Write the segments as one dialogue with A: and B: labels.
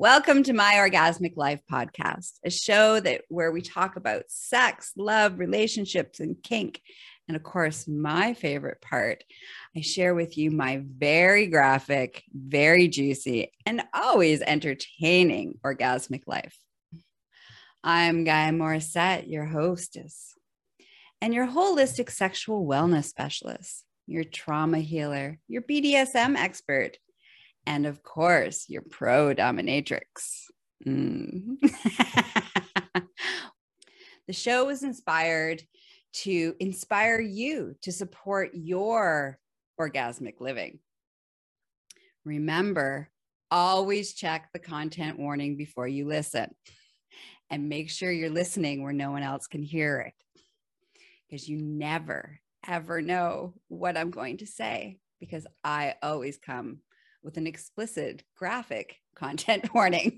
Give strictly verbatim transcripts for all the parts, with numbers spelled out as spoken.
A: Welcome to My Orgasmic Life podcast, a show that where we talk about sex, love, relationships, and kink. And of course, my favorite part, I share with you my very graphic, very juicy, and always entertaining orgasmic life. I'm Gaia Morissette, your hostess, and your holistic sexual wellness specialist, your trauma healer, your B D S M expert, and of course, your pro dominatrix. Mm. The show was inspired to inspire you to support your orgasmic living. Remember, always check the content warning before you listen, and make sure you're listening where no one else can hear it, because you never, ever know what I'm going to say, because I always come with an explicit graphic content warning.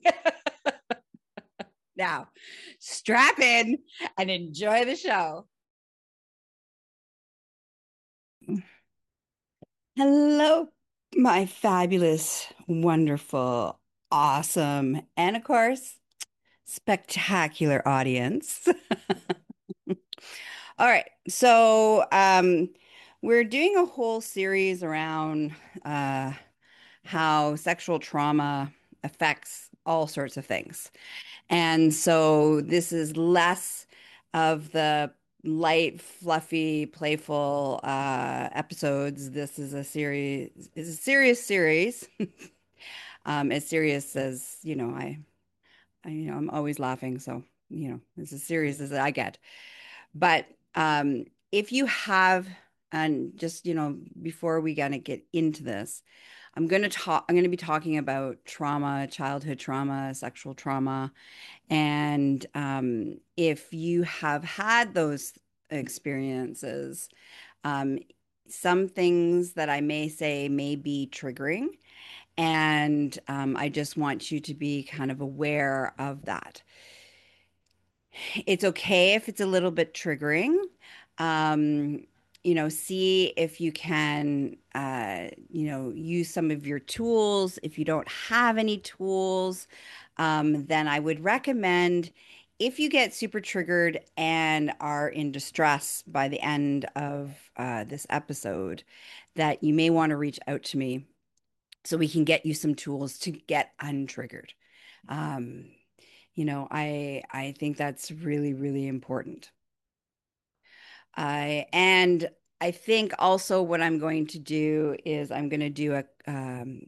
A: Now, strap in and enjoy the show. Hello, my fabulous, wonderful, awesome, and of course, spectacular audience. All right. So, um, we're doing a whole series around uh, how sexual trauma affects all sorts of things. And so this is less of the light, fluffy, playful uh, episodes. This is a series, it's a serious series. um, as serious as, you know, I, I, you know, I'm always laughing. So, you know, it's as serious as I get. But um, if you have, and just, you know, before we gonna get into this, I'm going to talk, I'm going to be talking about trauma, childhood trauma, sexual trauma. And um, if you have had those experiences, um, some things that I may say may be triggering. And um, I just want you to be kind of aware of that. It's okay if it's a little bit triggering. Um, you know, see if you can, uh, you know, use some of your tools. If you don't have any tools, um, then I would recommend, if you get super triggered and are in distress by the end of uh, this episode, that you may want to reach out to me so we can get you some tools to get untriggered. Um, you know, I I think that's really, really important. I and I think also what I'm going to do is I'm going to do a um,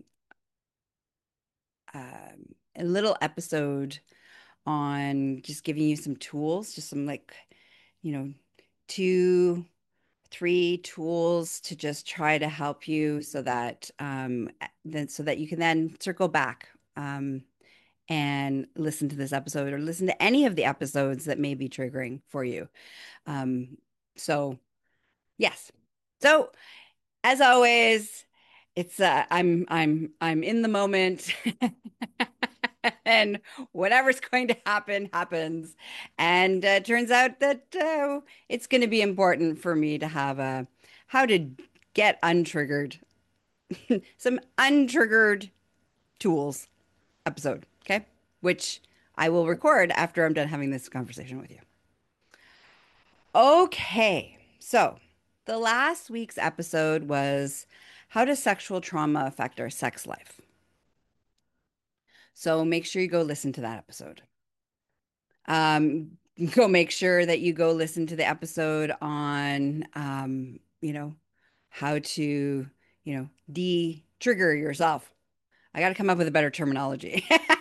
A: um, a little episode on just giving you some tools, just some like, you know, two, three tools to just try to help you so that um, then so that you can then circle back. Um, and listen to this episode or listen to any of the episodes that may be triggering for you. Um, so yes. So as always, it's uh, I'm I'm I'm in the moment. And whatever's going to happen happens. And uh, turns out that uh, it's going to be important for me to have a how to get untriggered, some untriggered tools episode, okay? Which I will record after I'm done having this conversation with you. Okay, so the last week's episode was how does sexual trauma affect our sex life? So make sure you go listen to that episode. Um, go make sure that you go listen to the episode on, um, you know, how to, you know, de-trigger yourself. I got to come up with a better terminology.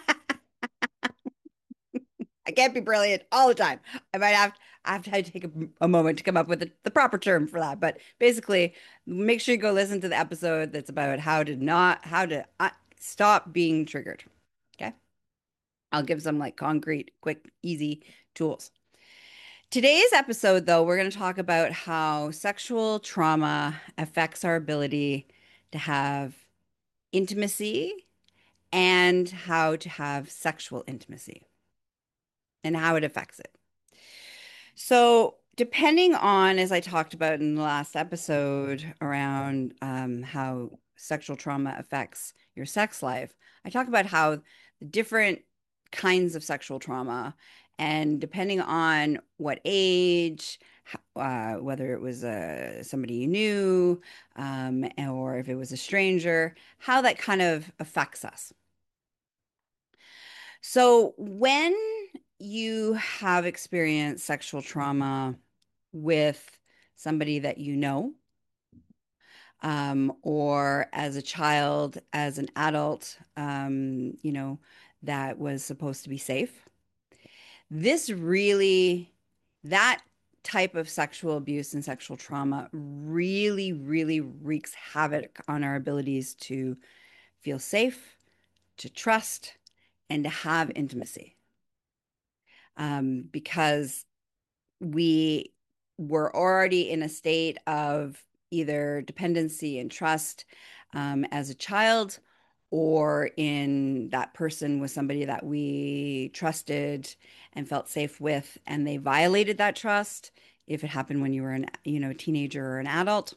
A: I can't be brilliant all the time. I might have I have to take a, a moment to come up with the, the proper term for that. But basically, make sure you go listen to the episode that's about how to not how to uh, stop being triggered. Okay, I'll give some like concrete, quick, easy tools. Today's episode, though, we're going to talk about how sexual trauma affects our ability to have intimacy and how to have sexual intimacy and how it affects it. So, depending on, as I talked about in the last episode, around um, how sexual trauma affects your sex life, I talk about how the different kinds of sexual trauma, and depending on what age, uh, whether it was uh, somebody you knew, um, or if it was a stranger, how that kind of affects us. So, when you have experienced sexual trauma with somebody that you know, um, or as a child, as an adult, um, you know, that was supposed to be safe, this really, that type of sexual abuse and sexual trauma really, really wreaks havoc on our abilities to feel safe, to trust, and to have intimacy. Um, because we were already in a state of either dependency and trust um, as a child, or in that person was somebody that we trusted and felt safe with, and they violated that trust if it happened when you were an, you know, a teenager or an adult.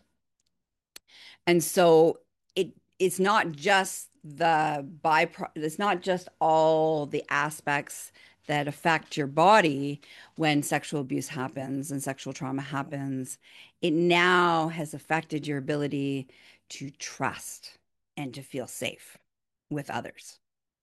A: And so it it's not just the bypro it's not just all the aspects that affect your body when sexual abuse happens and sexual trauma happens. It now has affected your ability to trust and to feel safe with others,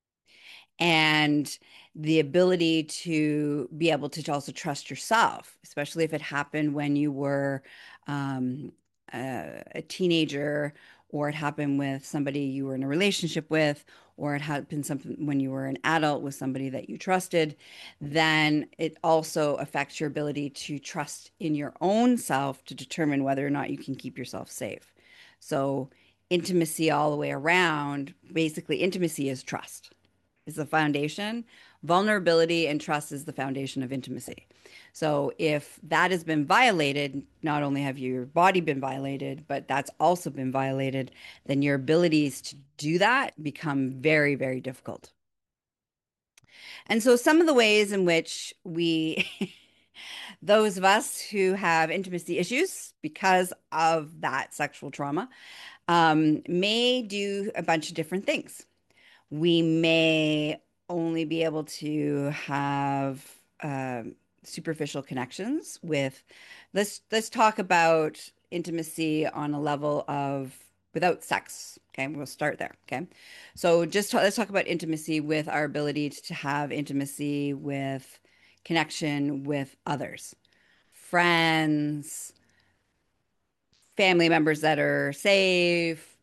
A: and the ability to be able to also trust yourself, especially if it happened when you were um, a, a teenager, or it happened with somebody you were in a relationship with, or it happened something when you were an adult with somebody that you trusted. Then it also affects your ability to trust in your own self to determine whether or not you can keep yourself safe. So intimacy all the way around, basically intimacy is trust, is the foundation. Vulnerability and trust is the foundation of intimacy. So if that has been violated, not only have your body been violated, but that's also been violated, then your abilities to do that become very, very difficult. And so some of the ways in which we, those of us who have intimacy issues because of that sexual trauma, um, may do a bunch of different things. We may only be able to have um, superficial connections with, let's let's talk about intimacy on a level of without sex. Okay, we'll start there. Okay, so just ta- let's talk about intimacy with our ability to have intimacy with connection with others, friends, family members that are safe,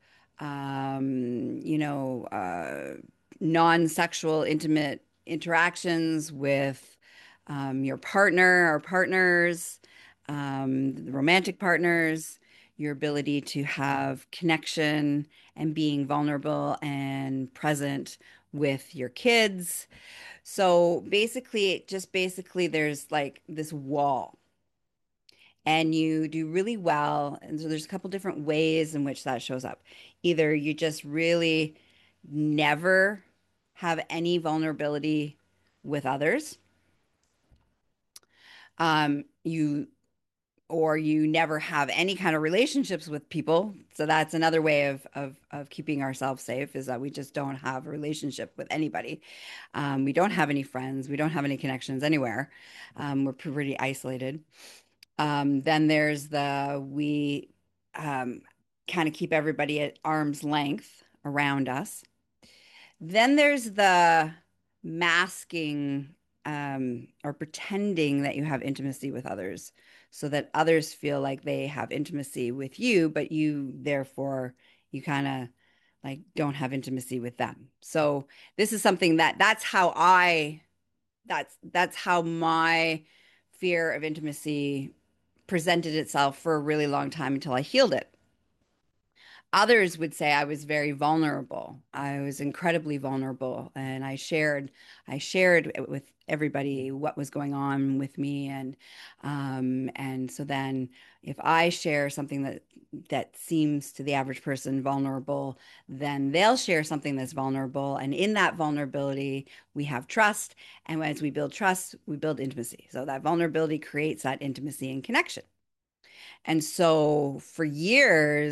A: um, you know, uh, non-sexual intimate interactions with um, your partner or partners, um, romantic partners, your ability to have connection and being vulnerable and present with your kids. So basically, just basically, there's like this wall, and you do really well. And so there's a couple different ways in which that shows up. Either you just really never have any vulnerability with others, um, you or you never have any kind of relationships with people. So that's another way of of of keeping ourselves safe, is that we just don't have a relationship with anybody. Um, we don't have any friends. We don't have any connections anywhere. Um, we're pretty isolated. Um, then there's the we um, kind of keep everybody at arm's length around us. Then there's the masking um, or pretending that you have intimacy with others so that others feel like they have intimacy with you, but you therefore you kind of like don't have intimacy with them. So this is something that that's how I that's that's how my fear of intimacy presented itself for a really long time until I healed it. Others would say I was very vulnerable. I was incredibly vulnerable, and I shared I shared with everybody what was going on with me, and um, and so then if I share something that that seems to the average person vulnerable, then they'll share something that's vulnerable, and in that vulnerability we have trust, and as we build trust, we build intimacy. So that vulnerability creates that intimacy and connection. And so for years,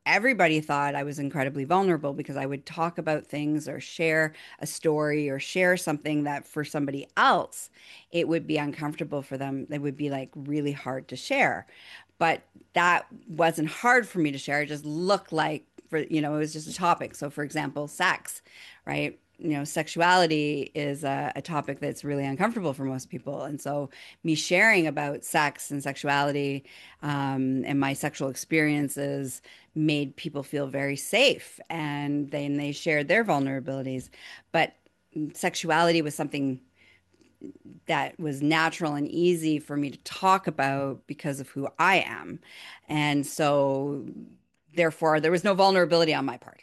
A: everybody thought I was incredibly vulnerable because I would talk about things or share a story or share something that for somebody else, it would be uncomfortable for them. It would be like really hard to share. But that wasn't hard for me to share. It just looked like for, you know, it was just a topic. So for example, sex, right? You know, sexuality is a, a topic that's really uncomfortable for most people. And so me sharing about sex and sexuality um, and my sexual experiences made people feel very safe, and then they shared their vulnerabilities. But sexuality was something that was natural and easy for me to talk about because of who I am. And so, therefore, there was no vulnerability on my part.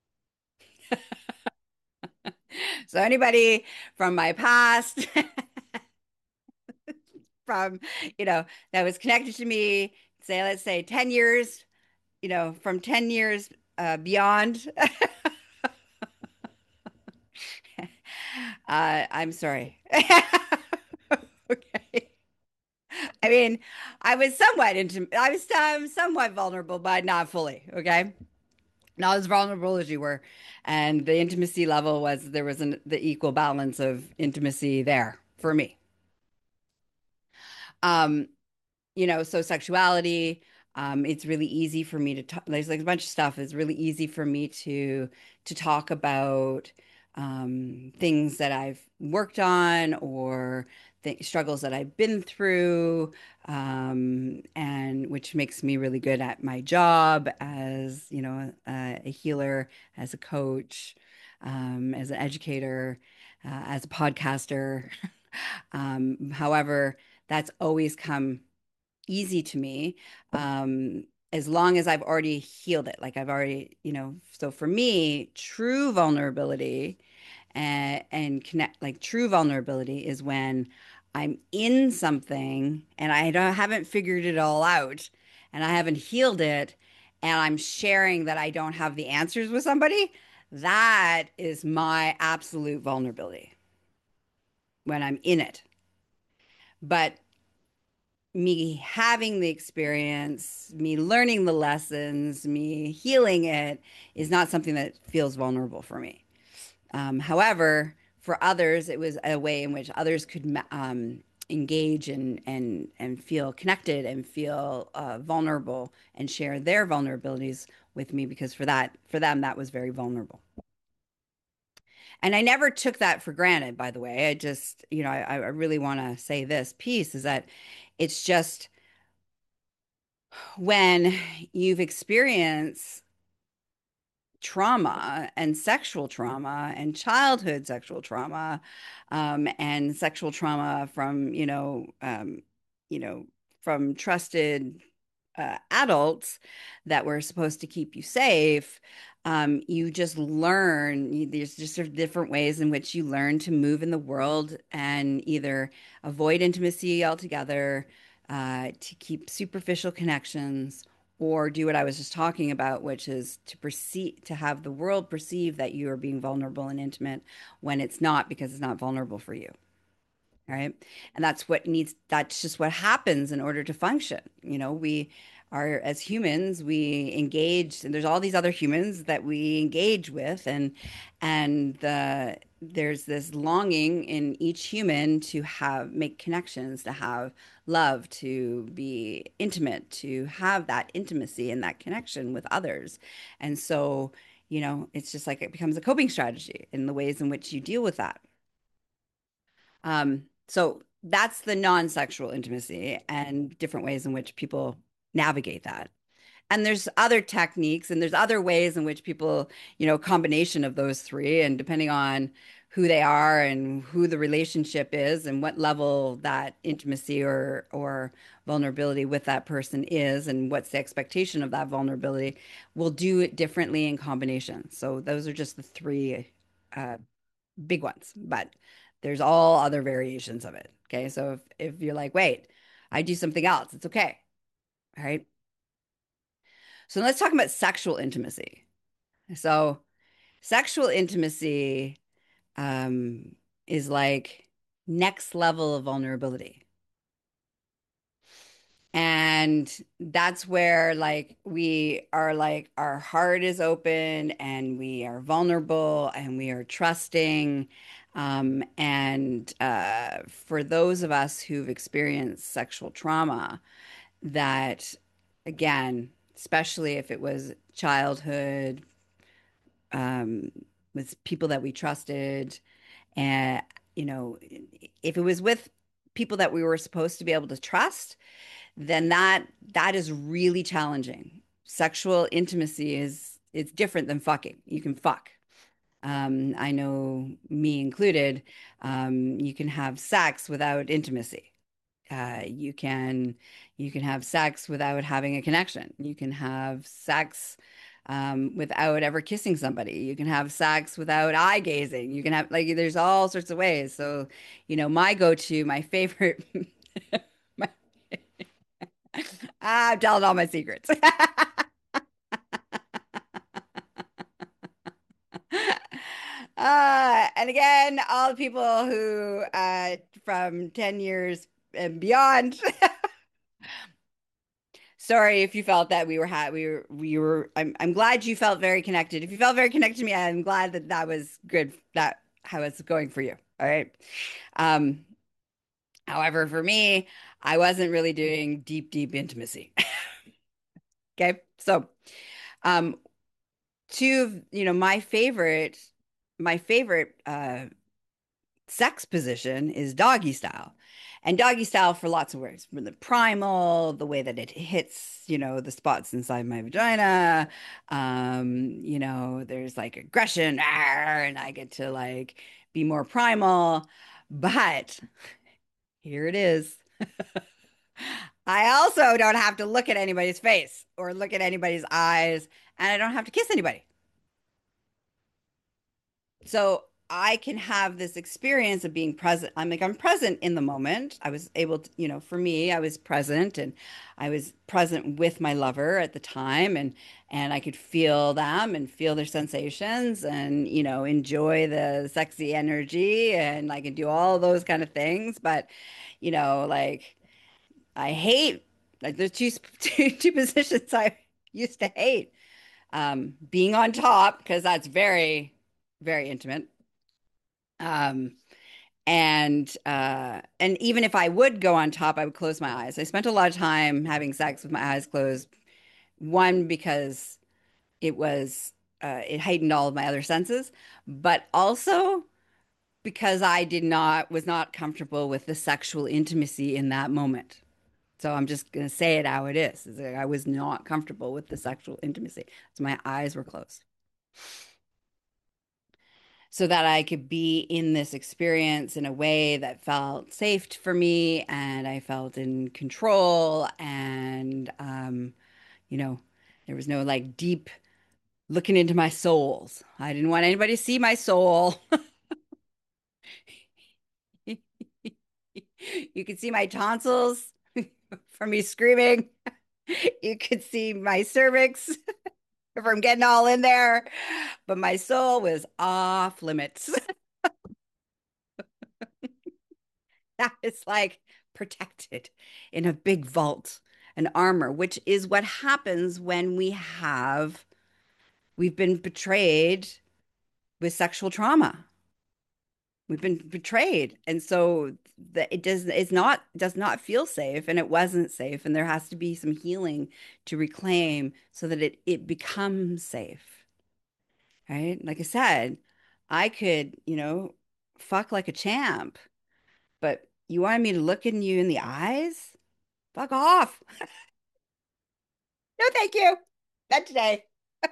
A: So, anybody from my past, from, you know, that was connected to me, say, let's say ten years, you know, from ten years uh, beyond, uh, I'm sorry. Okay. I mean, I was somewhat into, I was um, somewhat vulnerable, but not fully. Okay. Not as vulnerable as you were. And the intimacy level was, there was an, the equal balance of intimacy there for me. Um, you know, so sexuality, um, it's really easy for me to talk. There's like a bunch of stuff. It's really easy for me to to talk about um, things that I've worked on or th struggles that I've been through, um, and which makes me really good at my job as, you know, a, a healer, as a coach, um, as an educator, uh, as a podcaster. Um, however, that's always come easy to me, um, as long as I've already healed it. Like I've already, you know, so for me, true vulnerability and and connect, like true vulnerability is when I'm in something and I don't haven't figured it all out and I haven't healed it and I'm sharing that I don't have the answers with somebody. That is my absolute vulnerability when I'm in it. But me having the experience, me learning the lessons, me healing it is not something that feels vulnerable for me. Um, however, for others, it was a way in which others could um, engage and and and feel connected and feel uh, vulnerable and share their vulnerabilities with me because for that for them that was very vulnerable. And I never took that for granted, by the way. I just, you know, I, I really want to say this piece is that it's just when you've experienced trauma and sexual trauma and childhood sexual trauma, um, and sexual trauma from, you know, um, you know, from trusted uh, adults that were supposed to keep you safe. Um, you just learn, you, there's just sort of different ways in which you learn to move in the world and either avoid intimacy altogether, uh, to keep superficial connections, or do what I was just talking about, which is to perceive, to have the world perceive that you are being vulnerable and intimate when it's not, because it's not vulnerable for you. All right. And that's what needs, that's just what happens in order to function. You know, we are, as humans, we engage, and there's all these other humans that we engage with, and, and the, there's this longing in each human to have, make connections, to have love, to be intimate, to have that intimacy and that connection with others. And so, you know, it's just like it becomes a coping strategy in the ways in which you deal with that. Um, so that's the non-sexual intimacy and different ways in which people navigate that. And there's other techniques and there's other ways in which people, you know, combination of those three, and depending on who they are and who the relationship is and what level that intimacy or or vulnerability with that person is and what's the expectation of that vulnerability, will do it differently in combination. So those are just the three uh, big ones, but there's all other variations of it. Okay. So if, if you're like, wait, I do something else, it's okay. All right. So let's talk about sexual intimacy. So sexual intimacy um, is like next level of vulnerability. And that's where like we are like our heart is open and we are vulnerable and we are trusting. Um, and uh, for those of us who've experienced sexual trauma, that again, especially if it was childhood, um, with people that we trusted, and you know, if it was with people that we were supposed to be able to trust, then that that is really challenging. Sexual intimacy is it's different than fucking. You can fuck. Um, I know me included. Um, you can have sex without intimacy. Uh, you can you can have sex without having a connection. You can have sex um, without ever kissing somebody. You can have sex without eye gazing. You can have like there's all sorts of ways. So, you know, my go-to, my favorite, my, I'm telling all my secrets. Uh, and again, all the people who uh, from ten years and beyond. Sorry if you felt that we were ha we were we were I'm I'm glad you felt very connected. If you felt very connected to me, I'm glad that that was good that how it's going for you. All right. Um, however, for me, I wasn't really doing deep, deep intimacy. Okay. So, um, two of, you know, my favorite my favorite uh sex position is doggy style. And doggy style for lots of ways, from the primal, the way that it hits, you know, the spots inside my vagina. Um, you know, there's like aggression, "Arr," and I get to like be more primal. But here it is. I also don't have to look at anybody's face or look at anybody's eyes, and I don't have to kiss anybody. So I can have this experience of being present. I'm like, I'm present in the moment. I was able to, you know, for me, I was present and I was present with my lover at the time and and I could feel them and feel their sensations and, you know, enjoy the sexy energy and I could do all those kind of things. But, you know, like I hate like there's two two, two positions I used to hate. Um, being on top, because that's very, very intimate. Um, and uh, and even if I would go on top, I would close my eyes. I spent a lot of time having sex with my eyes closed. One, because it was uh, it heightened all of my other senses, but also because I did not was not comfortable with the sexual intimacy in that moment. So I'm just gonna say it how it is. Is that I was not comfortable with the sexual intimacy. So my eyes were closed. So that I could be in this experience in a way that felt safe for me and I felt in control and um, you know, there was no like deep looking into my souls. I didn't want anybody to see my soul. You could see my tonsils from me screaming. You could see my cervix from getting all in there, but my soul was off limits. That is like protected in a big vault, an armor, which is what happens when we have we've been betrayed with sexual trauma. We've been betrayed. And so that it does it's not does not feel safe and it wasn't safe. And there has to be some healing to reclaim so that it it becomes safe. Right? Like I said, I could, you know, fuck like a champ, but you wanted me to look in you in the eyes? Fuck off. No, thank you. Not today.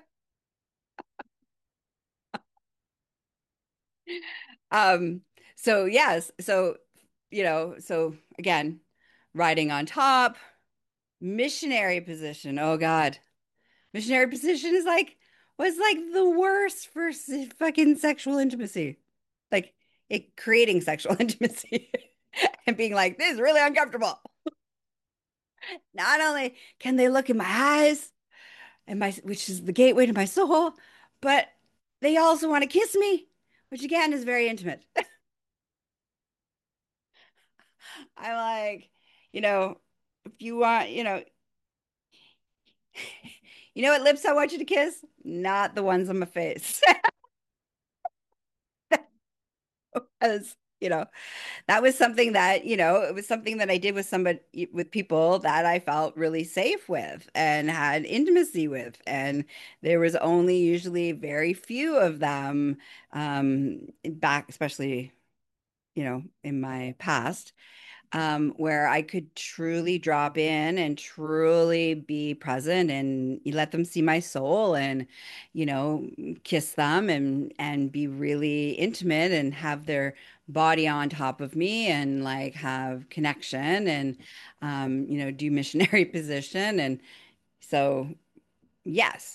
A: Um, so yes, so you know, so again, riding on top, missionary position. Oh God. Missionary position is like was like the worst for s- fucking sexual intimacy. Like it creating sexual intimacy and being like, this is really uncomfortable. Not only can they look in my eyes and my which is the gateway to my soul, but they also want to kiss me, which again is very intimate. I'm like, you know, if you want, you know, you know what lips I want you to kiss? Not the ones on my face. As you know, that was something that, you know, it was something that I did with somebody, with people that I felt really safe with and had intimacy with. And there was only usually very few of them, um, back, especially, you know, in my past, um, where I could truly drop in and truly be present and let them see my soul and, you know, kiss them and and be really intimate and have their body on top of me and like have connection and, um, you know, do missionary position. And so, yes.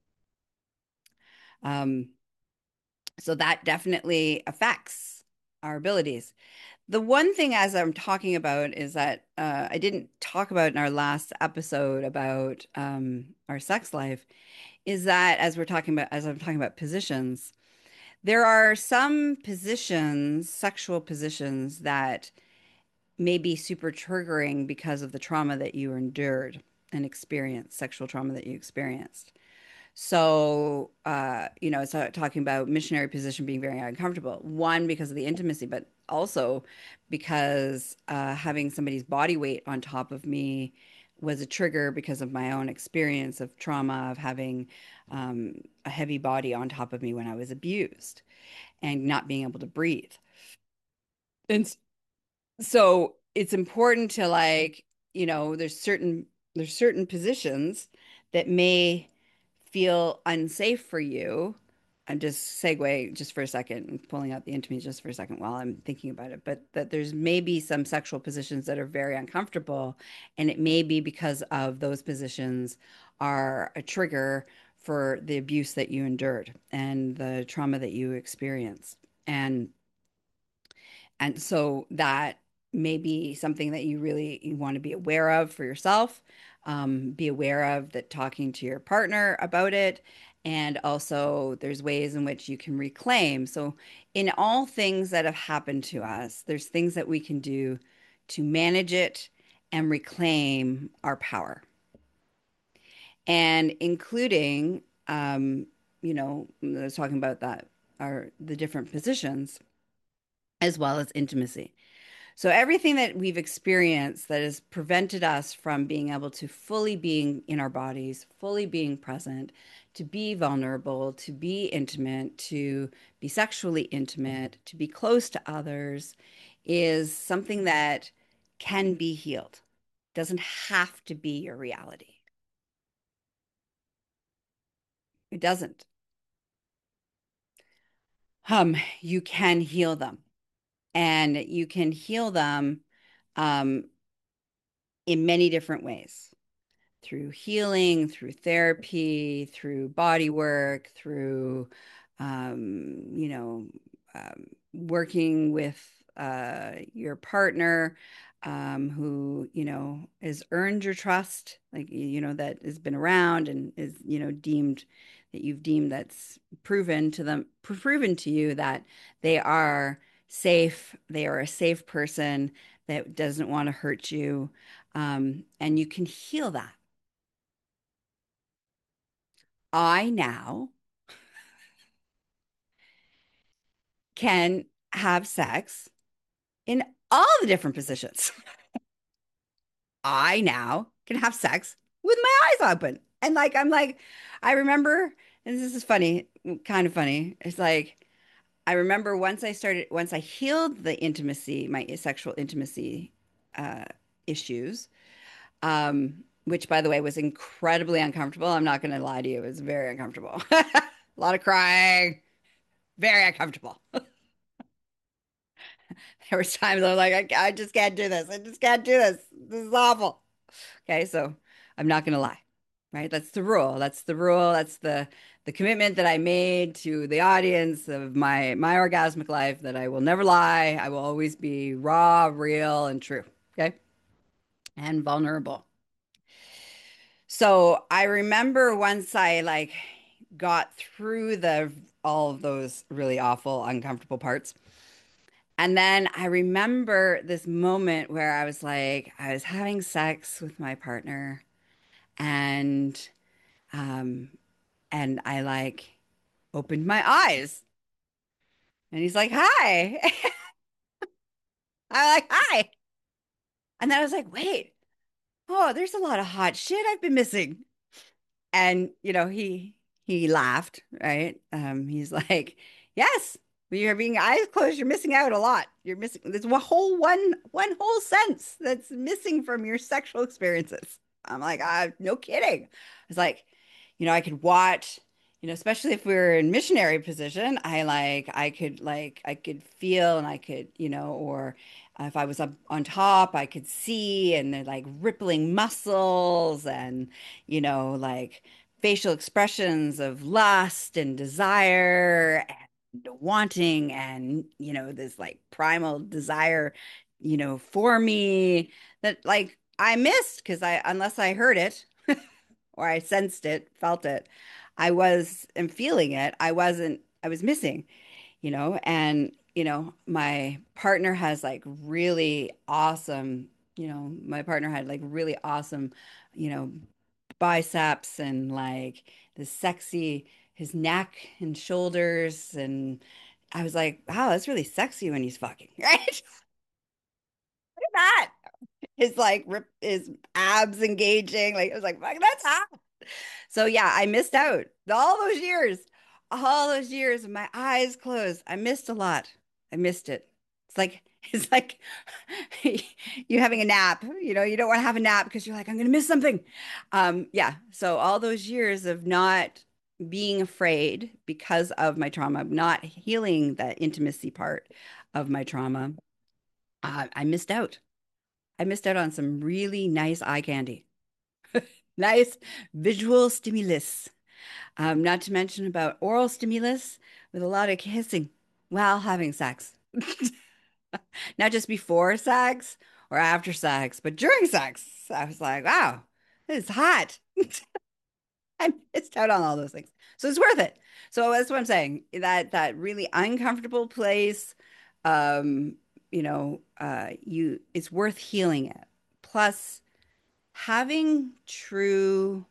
A: Um, so that definitely affects our abilities. The one thing as I'm talking about is that uh, I didn't talk about in our last episode about um, our sex life is that as we're talking about, as I'm talking about positions, there are some positions, sexual positions that may be super triggering because of the trauma that you endured and experienced, sexual trauma that you experienced. So, uh, you know, it's uh, talking about missionary position being very uncomfortable. One, because of the intimacy, but also because uh, having somebody's body weight on top of me was a trigger because of my own experience of trauma of having um, a heavy body on top of me when I was abused and not being able to breathe. And so it's important to like, you know, there's certain there's certain positions that may feel unsafe for you. I'm just segue just for a second and pulling out the intimacy just for a second while I'm thinking about it, but that there's maybe some sexual positions that are very uncomfortable, and it may be because of those positions are a trigger for the abuse that you endured and the trauma that you experienced. And and so that may be something that you really you want to be aware of for yourself. Um, be aware of that talking to your partner about it. And also, there's ways in which you can reclaim. So, in all things that have happened to us, there's things that we can do to manage it and reclaim our power. And including, um, you know, I was talking about that, are the different positions as well as intimacy. So everything that we've experienced that has prevented us from being able to fully being in our bodies, fully being present, to be vulnerable, to be intimate, to be sexually intimate, to be close to others is something that can be healed. Doesn't have to be your reality. It doesn't. Um, you can heal them, and you can heal them um, in many different ways. Through healing, through therapy, through body work, through, um, you know, um, working with uh, your partner um, who, you know, has earned your trust, like, you know, that has been around and is, you know, deemed that you've deemed that's proven to them, proven to you that they are safe, they are a safe person that doesn't want to hurt you. Um, and you can heal that. I now can have sex in all the different positions. I now can have sex with my eyes open. And like, I'm like, I remember, and this is funny, kind of funny. It's like, I remember once I started, once I healed the intimacy, my sexual intimacy uh, issues, um, which by the way was incredibly uncomfortable. I'm not going to lie to you, it was very uncomfortable. A lot of crying, very uncomfortable. There was times I was like, I, I just can't do this. I just can't do this. This is awful. Okay, so I'm not gonna lie, right? That's the rule. That's the rule. That's the the commitment that I made to the audience of my my orgasmic life that I will never lie. I will always be raw, real, and true. Okay, and vulnerable. So I remember once I like got through the all of those really awful, uncomfortable parts. And then I remember this moment where I was like, I was having sex with my partner and um and I like opened my eyes and he's like, "Hi." I'm like, "Hi." And then I was like, "Wait. Oh, there's a lot of hot shit I've been missing." And you know, he he laughed, right? Um, he's like, "Yes, when you're being eyes closed, you're missing out a lot. You're missing there's a whole one one whole sense that's missing from your sexual experiences." I'm like, "Ah, no kidding." It's like, you know, I could watch, you know, especially if we were in missionary position, I like I could like I could feel and I could, you know, or if I was up on top, I could see and they're like rippling muscles and you know, like facial expressions of lust and desire and wanting and, you know, this like primal desire, you know, for me that like I missed because I, unless I heard it or I sensed it, felt it, I was and feeling it, I wasn't, I was missing, you know, and, you know, my partner has like really awesome, you know, my partner had like really awesome, you know, biceps and like the sexy, his neck and shoulders. And I was like, wow, that's really sexy when he's fucking, right? Look at that. His like rip, his abs engaging. Like, I was like, fuck, that's hot. So yeah, I missed out all those years, all those years of my eyes closed. I missed a lot. I missed it. It's like it's like you having a nap. You know, you don't want to have a nap because you're like, I'm gonna miss something. Um, yeah. So all those years of not being afraid because of my trauma, not healing that intimacy part of my trauma, uh, I missed out. I missed out on some really nice eye candy, nice visual stimulus. Um, not to mention about oral stimulus with a lot of kissing while having sex. Not just before sex or after sex, but during sex. I was like, wow, this is hot. I missed out on all those things. So it's worth it. So that's what I'm saying. That that really uncomfortable place, um, you know, uh, you it's worth healing it. Plus, having true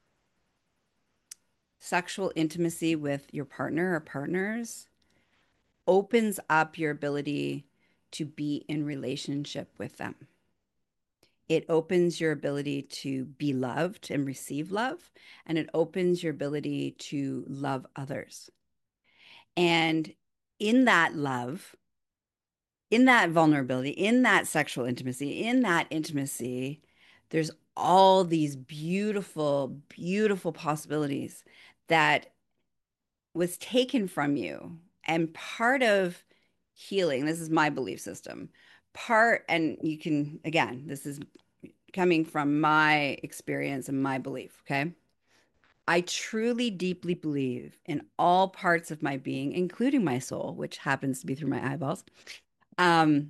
A: sexual intimacy with your partner or partners opens up your ability to be in relationship with them. It opens your ability to be loved and receive love, and it opens your ability to love others. And in that love, in that vulnerability, in that sexual intimacy, in that intimacy, there's all these beautiful, beautiful possibilities that was taken from you. And part of healing, this is my belief system, part, and you can, again, this is coming from my experience and my belief, okay? I truly, deeply believe in all parts of my being, including my soul, which happens to be through my eyeballs, um,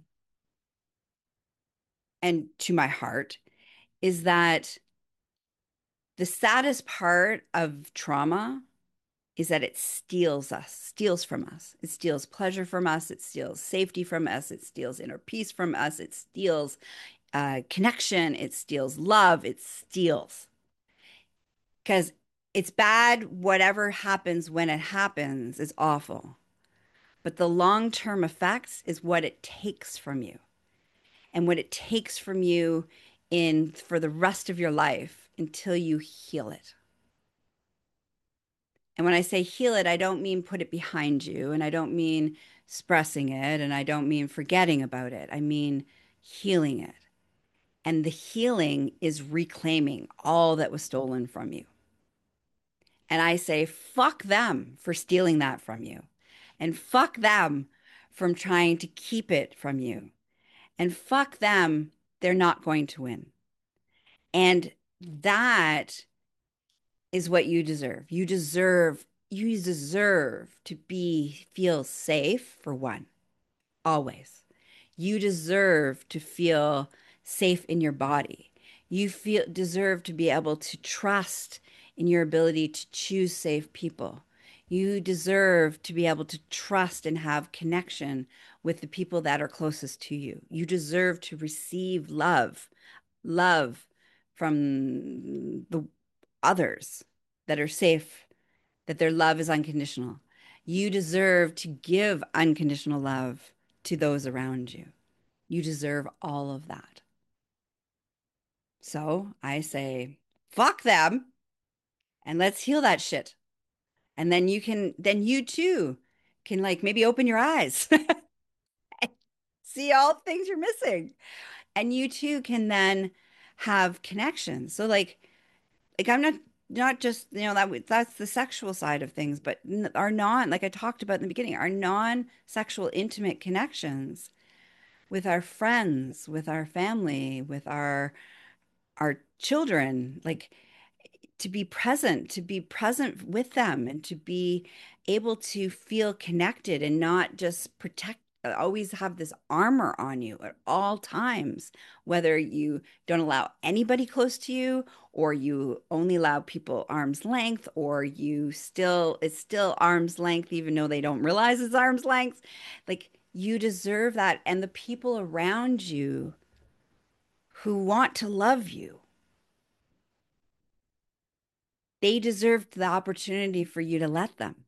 A: and to my heart, is that the saddest part of trauma is that it steals us, steals from us. It steals pleasure from us. It steals safety from us. It steals inner peace from us. It steals uh, connection. It steals love. It steals. Because it's bad, whatever happens when it happens is awful. But the long-term effects is what it takes from you and what it takes from you in for the rest of your life until you heal it. And when I say heal it, I don't mean put it behind you, and I don't mean expressing it, and I don't mean forgetting about it. I mean healing it. And the healing is reclaiming all that was stolen from you. And I say, fuck them for stealing that from you. And fuck them from trying to keep it from you. And fuck them, they're not going to win. And that is what you deserve. You deserve you deserve to be feel safe for one, always. You deserve to feel safe in your body. You feel deserve to be able to trust in your ability to choose safe people. You deserve to be able to trust and have connection with the people that are closest to you. You deserve to receive love, love from the others that are safe, that their love is unconditional. You deserve to give unconditional love to those around you. You deserve all of that. So I say, fuck them and let's heal that shit. And then you can, then you too can like maybe open your eyes, see all the things you're missing. And you too can then have connections. So like, like I'm not, not just, you know, that that's the sexual side of things, but our non, like I talked about in the beginning, our non-sexual intimate connections with our friends, with our family, with our our children, like to be present, to be present with them and to be able to feel connected and not just protect, always have this armor on you at all times, whether you don't allow anybody close to you or you only allow people arm's length or you still, it's still arm's length, even though they don't realize it's arm's length. Like you deserve that. And the people around you who want to love you, they deserved the opportunity for you to let them.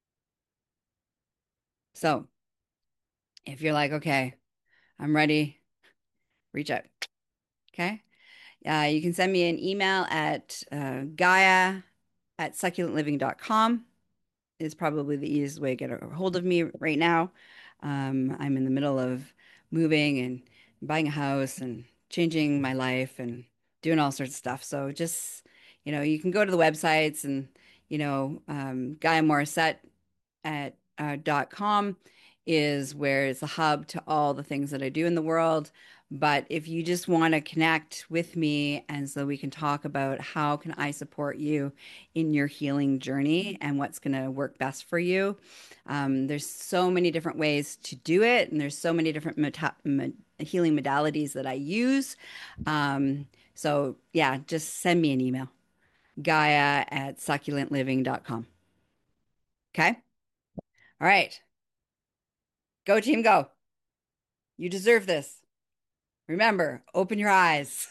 A: So if you're like, okay, I'm ready, reach out. Okay. Uh, you can send me an email at uh, Gaia at succulent living dot com is probably the easiest way to get a hold of me right now. Um, I'm in the middle of moving and buying a house and changing my life and doing all sorts of stuff. So just, you know, you can go to the websites and, you know, um, Gaia Morissette at uh, dot com is where it's a hub to all the things that I do in the world. But if you just want to connect with me and so we can talk about how can I support you in your healing journey and what's going to work best for you. Um, there's so many different ways to do it, and there's so many different meta- me- healing modalities that I use. Um, so yeah, just send me an email, Gaia at succulent living dot com. Okay. All right. Go team, go. You deserve this. Remember, open your eyes.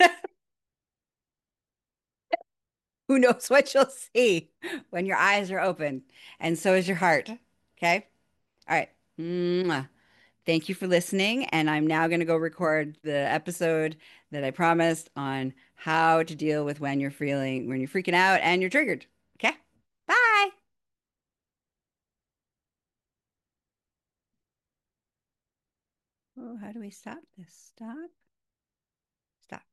A: Who knows what you'll see when your eyes are open, and so is your heart. Okay. All right. Mwah. Thank you for listening. And I'm now going to go record the episode that I promised on how to deal with when you're feeling, when you're freaking out and you're triggered. Okay. Bye. Oh, how do we stop this? Stop.